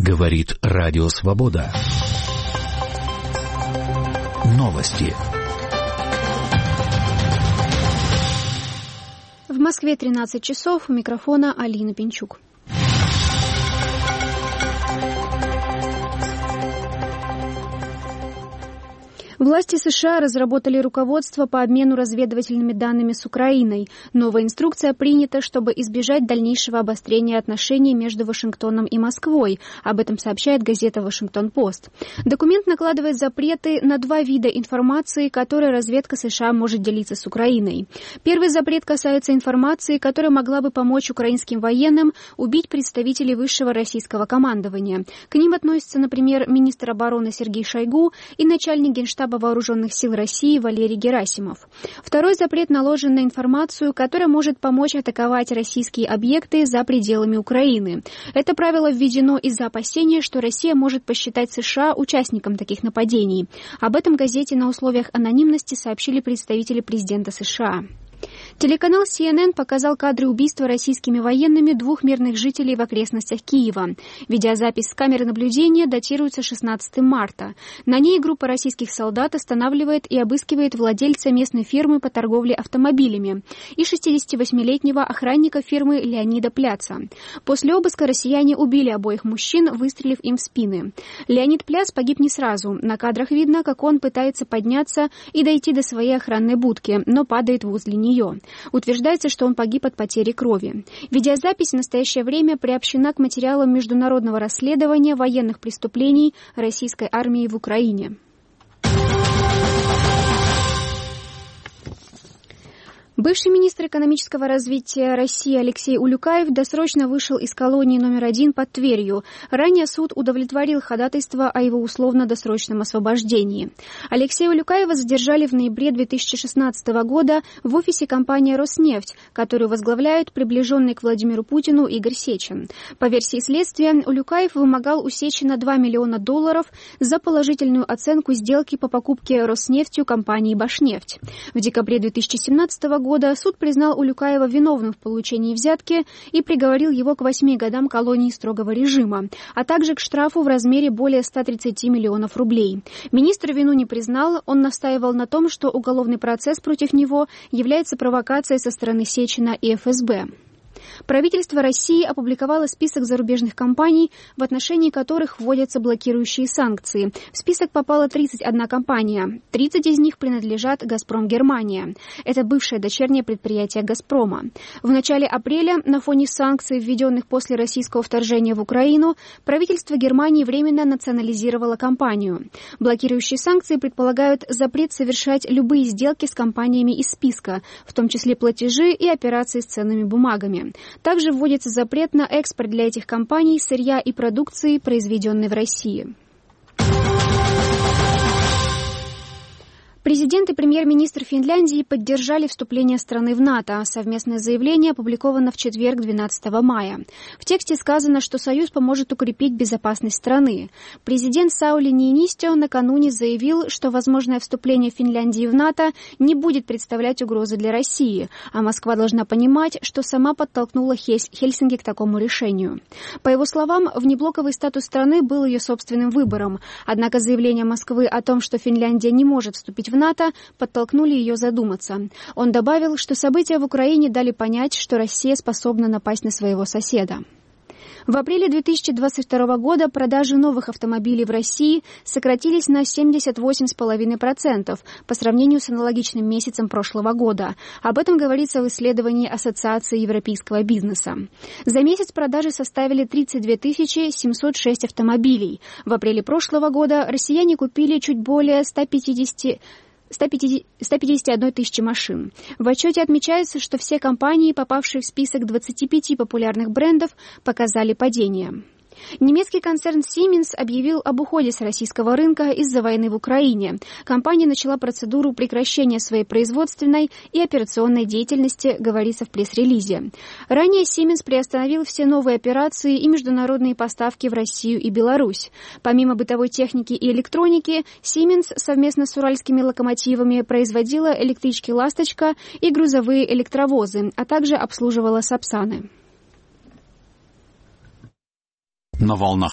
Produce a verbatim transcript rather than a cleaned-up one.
Говорит Радио Свобода. Новости. В Москве тринадцать часов. У микрофона Алина Пинчук. Власти США разработали руководство по обмену разведывательными данными с Украиной. Новая инструкция принята, чтобы избежать дальнейшего обострения отношений между Вашингтоном и Москвой. Об этом сообщает газета «Вашингтон-Пост». Документ накладывает запреты на два вида информации, которой разведка США может делиться с Украиной. Первый запрет касается информации, которая могла бы помочь украинским военным убить представителей высшего российского командования. К ним относятся, например, министр обороны Сергей Шойгу и начальник Генштаба Вооруженных сил России Валерий Герасимов. Второй запрет наложен на информацию, которая может помочь атаковать российские объекты за пределами Украины. Это правило введено из-за опасения, что Россия может посчитать США участником таких нападений. Об этом газете на условиях анонимности сообщили представители президента США. Телеканал Си Эн Эн показал кадры убийства российскими военными двух мирных жителей в окрестностях Киева. Видеозапись с камеры наблюдения датируется шестнадцатого марта. На ней группа российских солдат останавливает и обыскивает владельца местной фирмы по торговле автомобилями и шестидесятивосьмилетнего охранника фирмы Леонида Пляца. После обыска россияне убили обоих мужчин, выстрелив им в спины. Леонид Пляц погиб не сразу. На кадрах видно, как он пытается подняться и дойти до своей охранной будки, но падает возле нее. Утверждается, что он погиб от потери крови. Видеозапись в настоящее время приобщена к материалам международного расследования военных преступлений российской армии в Украине. Бывший министр экономического развития России Алексей Улюкаев досрочно вышел из колонии номер один под Тверью. Ранее суд удовлетворил ходатайство о его условно-досрочном освобождении. Алексея Улюкаева задержали в ноябре две тысячи шестнадцатого года в офисе компании «Роснефть», которую возглавляет приближенный к Владимиру Путину Игорь Сечин. По версии следствия, Улюкаев вымогал у Сечина два миллиона долларов за положительную оценку сделки по покупке «Роснефтью» компании «Башнефть». В декабре две тысячи семнадцатого года года суд признал Улюкаева виновным в получении взятки и приговорил его к восьми годам колонии строгого режима, а также к штрафу в размере более ста тридцати миллионов рублей. Министр вину не признал, он настаивал на том, что уголовный процесс против него является провокацией со стороны Сечина и эф эс бэ. Правительство России опубликовало список зарубежных компаний, в отношении которых вводятся блокирующие санкции. В список попала тридцать одна компания. тридцать из них принадлежат «Газпром Германия». Это бывшее дочернее предприятие «Газпрома». В начале апреля, на фоне санкций, введенных после российского вторжения в Украину, правительство Германии временно национализировало компанию. Блокирующие санкции предполагают запрет совершать любые сделки с компаниями из списка, в том числе платежи и операции с ценными бумагами. Также вводится запрет на экспорт для этих компаний сырья и продукции, произведенной в России. Президент и премьер-министр Финляндии поддержали вступление страны в НАТО. Совместное заявление опубликовано в четверг, двенадцатого мая. В тексте сказано, что Союз поможет укрепить безопасность страны. Президент Саули Ниинистё накануне заявил, что возможное вступление Финляндии в НАТО не будет представлять угрозы для России, а Москва должна понимать, что сама подтолкнула Хельсинки к такому решению. По его словам, внеблоковый статус страны был ее собственным выбором. Однако заявление Москвы о том, что Финляндия не может вступить в НАТО, подтолкнули ее задуматься. Он добавил, что события в Украине дали понять, что Россия способна напасть на своего соседа. В апреле две тысячи двадцать второго года продажи новых автомобилей в России сократились на семьдесят восемь целых пять десятых процента по сравнению с аналогичным месяцем прошлого года. Об этом говорится в исследовании Ассоциации европейского бизнеса. За месяц продажи составили тридцать две тысячи семьсот шесть автомобилей. В апреле прошлого года россияне купили чуть более ста пятидесяти ста пятидесяти одной тысячи машин. В отчете отмечается, что все компании, попавшие в список двадцати пяти популярных брендов, показали падение. Немецкий концерн Siemens объявил об уходе с российского рынка из-за войны в Украине. Компания начала процедуру прекращения своей производственной и операционной деятельности, говорится в пресс-релизе. Ранее Siemens приостановил все новые операции и международные поставки в Россию и Беларусь. Помимо бытовой техники и электроники, Siemens совместно с уральскими локомотивами производила электрички «Ласточка» и грузовые электровозы, а также обслуживала «Сапсаны». На волнах